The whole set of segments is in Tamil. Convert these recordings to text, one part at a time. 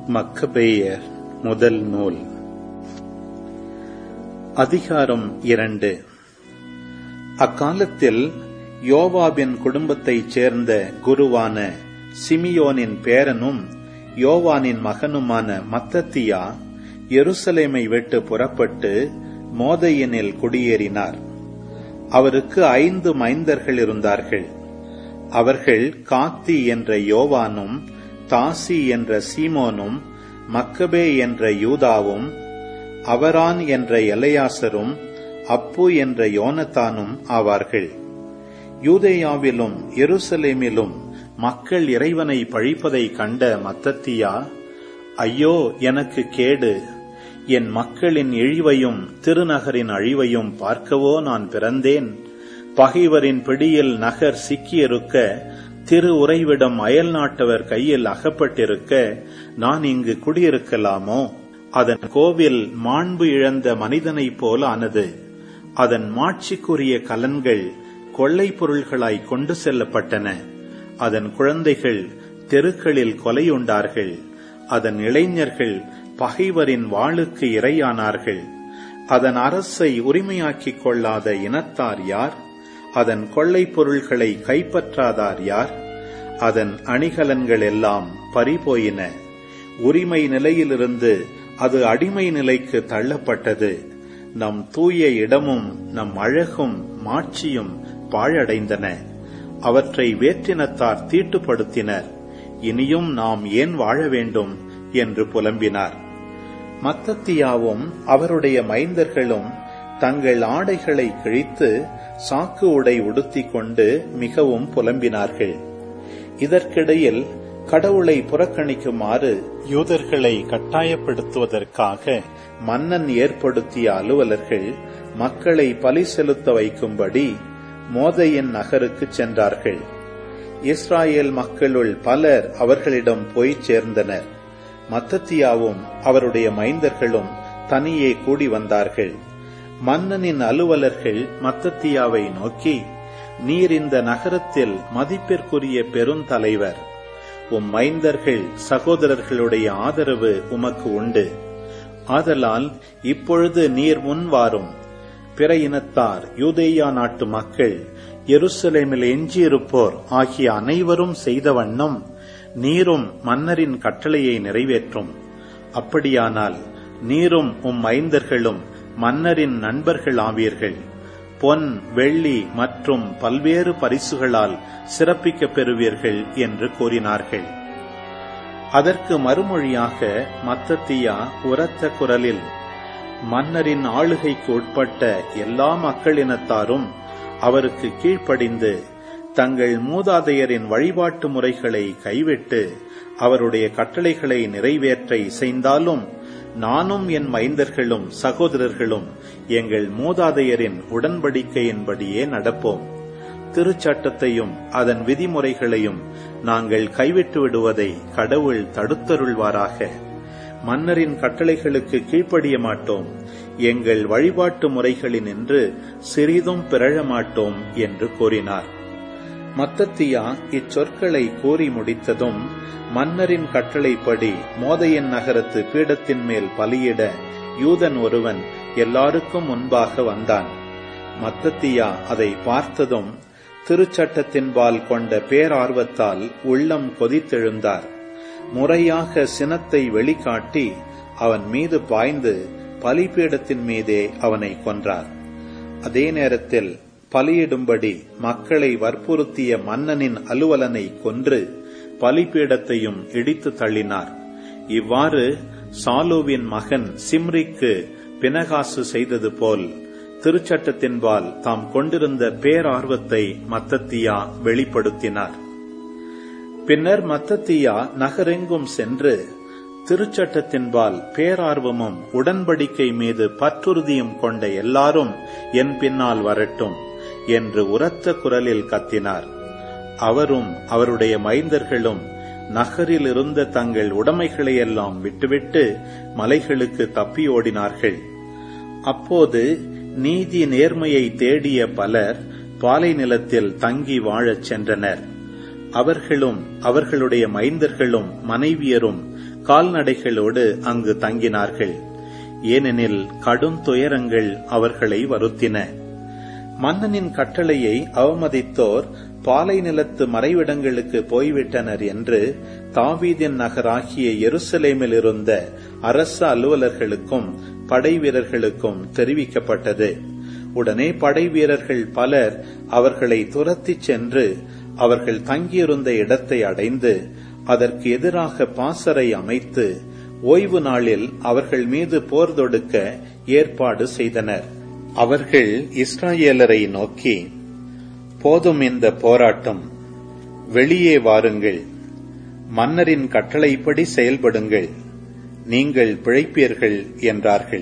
மக்கபேயர் முதல் நூல் அதிகாரம் 2. அக்காலத்தில் யோவாபின் குடும்பத்தைச் சேர்ந்த குருவான சிமியோனின் பேரனும் யோவானின் மகனுமான மத்தத்தியா எருசலேமை விட்டு புறப்பட்டு மோதையனில் குடியேறினார். அவருக்கு 5 மைந்தர்கள் இருந்தார்கள். அவர்கள் காத்தி என்ற யோவானும், தாசி என்ற சீமோனும், மக்கபே என்ற யூதாவும், அவரான் என்ற எலையாசரும், அப்பு என்ற யோனத்தானும் ஆவார்கள். யூதேயாவிலும் எருசலேமிலும் மக்கள் இறைவனை பழிப்பதை கண்ட மத்தத்தியா, ஐயோ எனக்கு கேடு! என் மக்களின் இழிவையும் திருநகரின் அழிவையும் பார்க்கவோ நான் பிறந்தேன். பகைவரின் பிடியில் நகர் சிக்கியிருக்க, திரு உறைவிடம் அயல் நாட்டவர் கையில் அகப்பட்டிருக்க நான் இங்கு குடியிருக்கலாமோ? அதன் கோவில் மாண்பு இழந்த மனிதனைப் போல் ஆனது. அதன் மாட்சிக்குரிய கலன்கள் கொள்ளை பொருள்களாய் கொண்டு செல்லப்பட்டன. அதன் குழந்தைகள் தெருக்களில் கொலையுண்டார்கள். அதன் இளைஞர்கள் பகைவரின் வாளுக்கு இரையானார்கள். அதன் அரசை உரிமையாக்கிக் கொள்ளாத இனத்தார் யார்? அதன் கொள்ளை பொருள்களை கைப்பற்றாதார் யார்? அதன் அணிகலன்கள் எல்லாம் பறிபோயின. உரிமை நிலையிலிருந்து அது அடிமை நிலைக்கு தள்ளப்பட்டது. நம் தூய இடமும் நம் அழகும் மாட்சியும் பாழடைந்தன. அவற்றை வேற்றினத்தார் தீட்டுப்படுத்தினர். இனியும் நாம் ஏன் வாழ வேண்டும் என்று புலம்பினார். மத்தத்தியாவும் அவருடைய மைந்தர்களும் தங்கள் ஆடைகளை கிழித்து சாக்கு உடை உடுத்திக் கொண்டு மிகவும் புலம்பினார்கள். இதற்கிடையில் கடவுளை புறக்கணிக்குமாறு யூதர்களை கட்டாயப்படுத்துவதற்காக மன்னன் ஏற்படுத்திய அலுவலர்கள் மக்களை பலி செலுத்த வைக்கும்படி மோதையின் நகருக்கு சென்றார்கள். இஸ்ராயேல் மக்களுள் பலர் அவர்களிடம் போய் சேர்ந்தனர். மத்தத்தியாவும் அவருடைய மைந்தர்களும் தனியே கூடி வந்தார்கள். மன்னனின் அலுவலர்கள் மத்தத்தியாவை நோக்கி, நீர் இந்த நகரத்தில் மதிப்பிற்குரிய பெருந்தலைவர். உம் மைந்தர்கள் சகோதரர்களுடைய ஆதரவு உமக்கு உண்டு. ஆதலால் இப்பொழுது நீர் முன்வாரும். பிற இனத்தார், யூதேயா நாட்டு மக்கள், எருசலேமில் எஞ்சியிருப்போர் ஆகிய அனைவரும் செய்த வண்ணம் நீரும் மன்னரின் கட்டளையை நிறைவேற்றும். அப்படியானால் நீரும் உம் மைந்தர்களும் மன்னரின் நண்பர்கள் ஆவீர்கள். பொன், வெள்ளி மற்றும் பல்வேறு பரிசுகளால் சிறப்பிக்கப் பெறுவீர்கள் என்று கூறினார்கள். அதற்கு மறுமொழியாக மத்தத்தியா உரத்த குரலில், மன்னரின் ஆளுகைக்கு உட்பட்ட எல்லா மக்களினத்தாரும் அவருக்கு கீழ்ப்படிந்து தங்கள் மூதாதையரின் வழிபாட்டு முறைகளை கைவிட்டு அவருடைய கட்டளைகளை நிறைவேற்ற இசைந்தாலும் நானும் என் மைந்தர்களும் சகோதரர்களும் எங்கள் மூதாதையரின் உடன்படிக்கையின்படியே நடப்போம். திருச்சட்டத்தையும் அதன் விதிமுறைகளையும் நாங்கள் கைவிட்டு விடுவதை கடவுள் தடுத்தருள்வாராக. மன்னரின் கட்டளைகளுக்கு கீழ்ப்படிய மாட்டோம். எங்கள் வழிபாட்டு முறைகளினின்று சிறிதும் பிறழ மாட்டோம் என்று கூறினார். மத்தத்தியா இச்சொற்களை கூறி முடித்ததும் மன்னரின் கட்டளைப்படி மோதையின் நகரத்து பீடத்தின் மேல் பலியிட யூதன் ஒருவன் எல்லாருக்கும் முன்பாக வந்தான். மத்தத்தியா அதை பார்த்ததும் திருச்சட்டத்தின்பால் கொண்ட பேரார்வத்தால் உள்ளம் கொதித்தெழுந்தார். முறையாக சினத்தை வெளிக்காட்டி அவன் மீது பாய்ந்து பலிபீடத்தின் மீதே அவனை கொன்றார். அதே நேரத்தில் பலியிடும்படி மக்களை வற்புறுத்திய மன்னனின் அலுவலனை கொன்று பலிபீடத்தையும் இடித்து தள்ளினார். இவ்வாறு சாலூவின் மகன் சிம்ரிக்கு பினகாசு செய்தது போல் திருச்சட்டத்தின்பால் தாம் கொண்டிருந்த பேரார்வத்தை மத்தத்தியா வெளிப்படுத்தினார். பின்னர் மத்தத்தியா நகரெங்கும் சென்று, திருச்சட்டத்தின்பால் பேரார்வமும் உடன்படிக்கை மீது பற்றுறுதியும் கொண்ட எல்லாரும் என் பின்னால் வரட்டும் என்று உரத்த குரலில் கத்தினார். அவரும் அவருடைய மைந்தர்களும் நகரில் இருந்த தங்கள் உடைமைகளையெல்லாம் விட்டுவிட்டு மலைகளுக்கு தப்பி ஓடினார்கள். அப்போது நீதி நேர்மையை தேடிய பலர் பாலை நிலத்தில் தங்கி வாழச் சென்றனர். அவர்களும் அவர்களுடைய மைந்தர்களும் மனைவியரும் கால்நடைகளோடு அங்கு தங்கினார்கள். ஏனெனில் கடும் துயரங்கள் அவர்களை வருத்தின. மன்னனின் கட்டளையை அவமதித்தோர் பாலை நிலத்து மறைவிடங்களுக்கு போய்விட்டனர் என்று தாவீதின் நகராகிய எருசலேமில் இருந்த அரச அலுவலர்களுக்கும் படை வீரர்களுக்கும் தெரிவிக்கப்பட்டது. உடனே படை வீரர்கள் பலர் அவர்களை துரத்திச் சென்று அவர்கள் தங்கியிருந்த இடத்தை அடைந்து அதற்கு எதிராக பாசறை அமைத்து ஓய்வு நாளில் அவர்கள் மீது போர் தொடுக்க ஏற்பாடு செய்தனர். அவர்கள் இஸ்ராயேலரை நோக்கி, போதும் இந்த போராட்டம், வெளியே வாருங்கள், மன்னரின் கட்டளைப்படி செயல்படுங்கள், நீங்கள் பிழைப்பீர்கள் என்றார்கள்.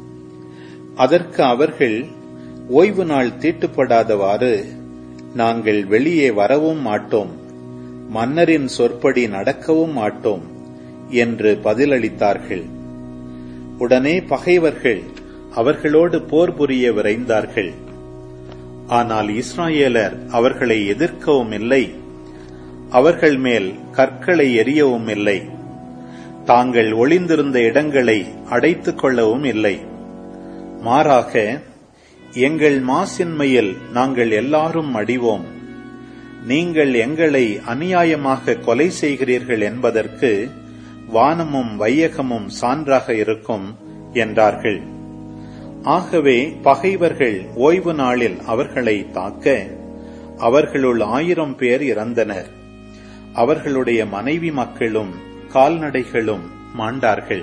அதற்கு அவர்கள், ஓய்வு நாள் தீட்டுப்படாதவாறு நாங்கள் வெளியே வரவும் மாட்டோம், மன்னரின் சொற்படி நடக்கவும் மாட்டோம் என்று பதிலளித்தார்கள். உடனே பகைவர்கள் அவர்களோடு போர் புரிய விரைந்தார்கள். ஆனால் இஸ்ராயேலர் அவர்களை எதிர்க்கவும் இல்லை, அவர்கள் மேல் கற்களை எறியவும் இல்லை, தாங்கள் ஒளிந்திருந்த இடங்களை அடைத்துக் கொள்ளவும் இல்லை. மாறாக, எங்கள் மாசின்மையில் நாங்கள் எல்லாரும் மடிவோம், நீங்கள் எங்களை அநியாயமாக கொலை செய்கிறீர்கள் என்பதற்கு வானமும் வையகமும் சான்றாக இருக்கும் என்றார்கள். ஆகவே பகைவர்கள் ஓய்வு நாளில் அவர்களை தாக்க அவர்களுள் 1000 பேர் இறந்தனர். அவர்களுடைய மனைவி மக்களும் கால்நடைகளும் மாண்டார்கள்.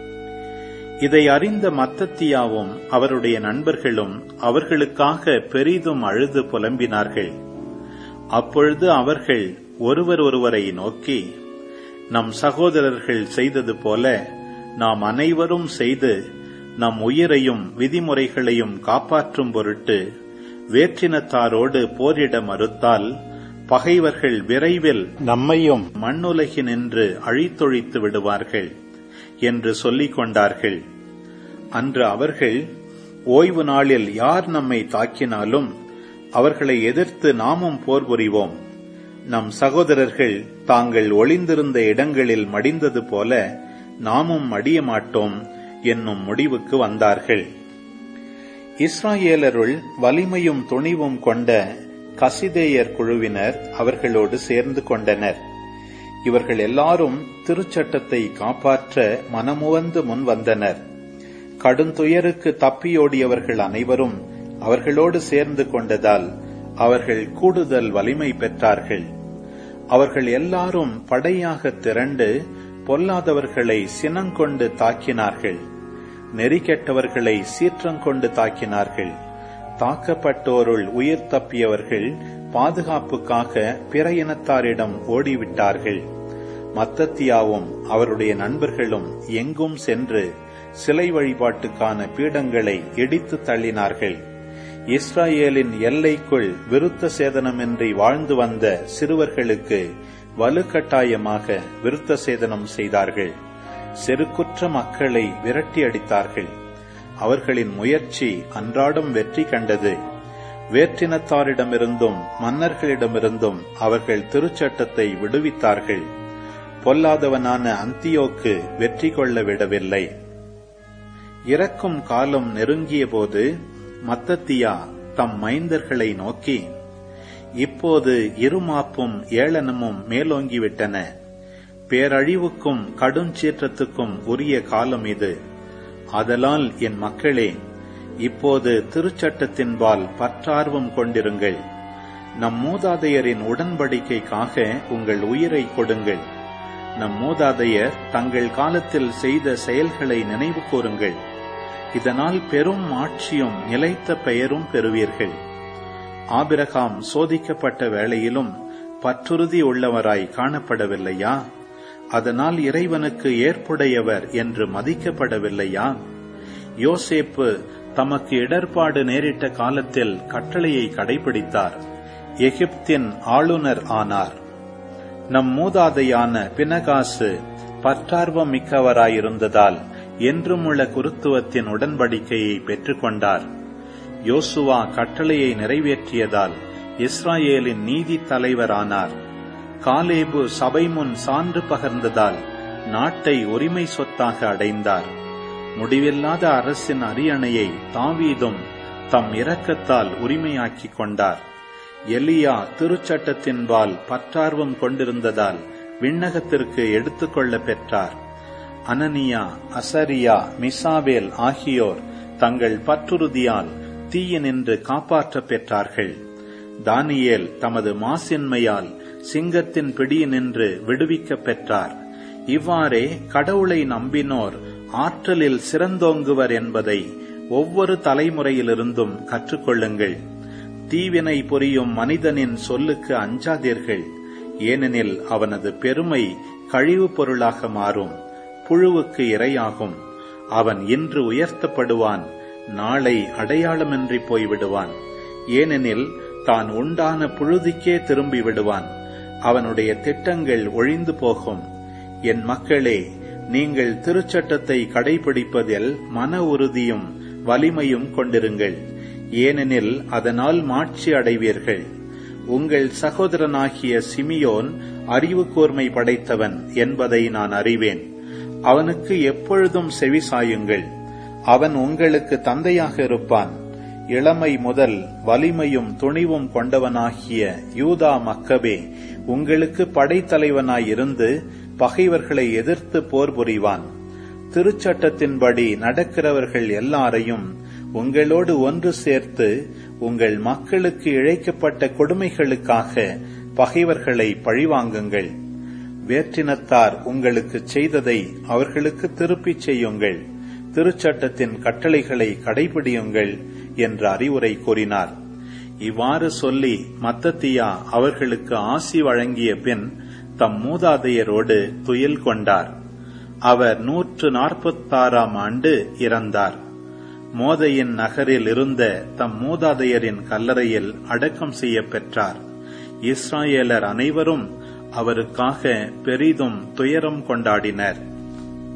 இதை அறிந்த மத்தத்தியாவும் அவருடைய நண்பர்களும் அவர்களுக்காக பெரிதும் அழுது புலம்பினார்கள். அப்பொழுது அவர்கள் ஒருவர் ஒருவரை நோக்கி, நம் சகோதரர்கள் செய்தது போல நாம் அனைவரும் செய்து நம் உயிரையும் விதிமுறைகளையும் காப்பாற்றும் பொருட்டு வேற்றினத்தாரோடு போரிட மறுத்தால் பகைவர்கள் விரைவில் நம்மையும் மண்ணுலகினின்று அழித்தொழித்து விடுவார்கள் என்று சொல்லிக் கொண்டார்கள். அன்று அவர்கள், ஓய்வு நாளில் யார் நம்மை தாக்கினாலும் அவர்களை எதிர்த்து நாமும் போர் புரிவோம், நம் சகோதரர்கள் தாங்கள் ஒளிந்திருந்த இடங்களில் மடிந்தது போல நாமும் மடிய மாட்டோம் என்னும் முடிவுக்கு வந்தார்கள். இஸ்ராயேலருள் வலிமையும் துணிவும் கொண்ட கசிதேயர் குழுவினர் அவர்களோடு சேர்ந்து கொண்டனர். இவர்கள் எல்லாரும் திருச்சட்டத்தை காப்பாற்ற மனமுவந்து முன் வந்தனர். கடுந்துயருக்கு தப்பியோடியவர்கள் அனைவரும் அவர்களோடு சேர்ந்து கொண்டதால் அவர்கள் கூடுதல் வலிமை பெற்றார்கள். அவர்கள் எல்லாரும் படையாக திரண்டு பொல்லாதவர்களை சினங்கொண்டு தாக்கினார்கள், நெறிகெட்டவர்களை சீற்றங்கொண்டு தாக்கினார்கள். தாக்கப்பட்டோருள் உயிர் தப்பியவர்கள் பாதுகாப்புக்காக பிற இனத்தாரிடம் ஓடிவிட்டார்கள். மத்தத்தியாவும் அவருடைய நண்பர்களும் எங்கும் சென்று சிலை வழிபாட்டுக்கான பீடங்களை இடித்து தள்ளினார்கள். இஸ்ராயேலின் எல்லைக்குள் விருத்த சேதனமின்றி வாழ்ந்து வந்த சிறுவர்களுக்கு வலுக்கட்டாயமாக விருத்த சேதனம் செய்தார்கள். செருக்குற்ற மக்களை விரட்டி அடித்தார்கள். அவர்களின் முயற்சி அன்றாடம் வெற்றி கண்டது. வேற்றினத்தாரிடமிருந்தும் மன்னர்களிடமிருந்தும் அவர்கள் திருச்சட்டத்தை விடுவித்தார்கள். பொல்லாதவனான அந்தியோக்கு வெற்றி கொள்ள விடவில்லை. இறக்கும் காலம் நெருங்கிய போது மத்தத்தியா தம் மைந்தர்களை நோக்கி, இப்போது இருமாப்பும் ஏளனமும் மேலோங்கிவிட்டன. பேரழிவுக்கும் கடுஞ்சீற்றத்துக்கும் உரிய காலம் இது. ஆதலால் என் மக்களே, இப்போது திருச்சட்டத்தின்பால் பற்றார்வம் கொண்டிருங்கள். நம் மூதாதையரின் உடன்படிக்கைக்காக உங்கள் உயிரை கொடுங்கள். நம் மூதாதையர் தங்கள் காலத்தில் செய்த செயல்களை நினைவு கூறுங்கள். இதனால் பெரும் ஆட்சியும் நிலைத்த பெயரும் பெறுவீர்கள். ஆபிரகாம் சோதிக்கப்பட்ட வேளையிலும் பற்றுறுதி உள்ளவராய் காணப்படவில்லையா? அதனால் இறைவனுக்கு ஏற்புடையவர் என்று மதிக்கப்படவில்லையா? யோசேப்பு தமக்கு இடர்பாடு நேரிட்ட காலத்தில் கட்டளையை கடைபிடித்தார். எகிப்தின் ஆளுநர் ஆனார். நம் மூதாதையான பினகாசு பற்றார்வம் மிக்கவராயிருந்ததால் என்றுமுள்ள குருத்துவத்தின் உடன்படிக்கையை பெற்றுக்கொண்டார். யோசுவா கட்டளையை நிறைவேற்றியதால் இஸ்ராயேலின் நீதி தலைவரானார். காலேபு சபை முன் சான்று பகர்ந்ததால் நாட்டை உரிமை சொத்தாக அடைந்தார். முடிவில்லாத அரசின் அரியணையை தாவீதும் தம் இரக்கத்தால் உரிமையாக்கிக் கொண்டார். எலியா திருச்சட்டத்தின்பால் பற்றார்வம் கொண்டிருந்ததால் விண்ணகத்திற்கு எடுத்துக்கொள்ள பெற்றார். அனனியா, அசரியா, மிசாவேல் ஆகியோர் தங்கள் பற்றுறுதியால் தீயினின்று காப்பாற்ற பெற்றார்கள். தானியேல் தமது மாசின்மையால் சிங்கத்தின் பிடியினின்று விடுவிக்க பெற்றார். இவ்வாறே கடவுளை நம்பினோர் ஆற்றலில் சிறந்தோங்குவர் என்பதை ஒவ்வொரு தலைமுறையிலிருந்தும் கற்றுக்கொள்ளுங்கள். தீவினை புரியும் மனிதனின் சொல்லுக்கு அஞ்சாதீர்கள். ஏனெனில் அவனது பெருமை கழிவுப் பொருளாக மாறும், புழுவுக்கு இரையாகும். அவன் இன்று உயர்த்தப்படுவான், நாளை அடையாளமின்றி போய்விடுவான். ஏனெனில் தான் உண்டான புழுதிக்கே திரும்பி விடுவான். அவனுடைய திட்டங்கள் ஒழிந்து போகும். என் மக்களே, நீங்கள் திருச்சட்டத்தை கடைபிடிப்பதில் மன உறுதியும் வலிமையும் கொண்டிருங்கள். ஏனெனில் அதனால் மாட்சி அடைவீர்கள். உங்கள் சகோதரனாகிய சிமியோன் அறிவு கூர்மை படைத்தவன் என்பதை நான் அறிவேன். அவனுக்கு எப்பொழுதும் செவிசாயுங்கள். அவன் உங்களுக்கு தந்தையாக இருப்பான். இளமை முதல் வலிமையும் துணிவும் கொண்டவனாகிய யூதா மக்கபே உங்களுக்கு படைத்தலைவனாயிருந்து பகைவர்களை எதிர்த்து போர் புரிவான். திருச்சட்டத்தின்படி நடக்கிறவர்கள் எல்லாரையும் உங்களோடு ஒன்று சேர்த்து உங்கள் மக்களுக்கு இழைக்கப்பட்ட கொடுமைகளுக்காக பகைவர்களை பழிவாங்குங்கள். வேற்றினத்தார் உங்களுக்கு செய்ததை அவர்களுக்கு திருப்பிச் செய்யுங்கள். திருச்சட்டத்தின் கட்டளைகளை கடைபிடியுங்கள் என்று அறிவுரை கூறினார். இவ்வாறு சொல்லி மத்தத்தியா அவர்களுக்கு ஆசி வழங்கிய பின் தம் மூதாதையரோடு துயில் கொண்டார். அவர் 146ஆம் ஆண்டு இறந்தார். மோதையின் நகரில் இருந்த தம் மூதாதையரின் கல்லறையில் அடக்கம் செய்ய பெற்றார். இஸ்ராயேலர் அனைவரும் அவருக்காக பெரிதும் துயரம் கொண்டாடினர்.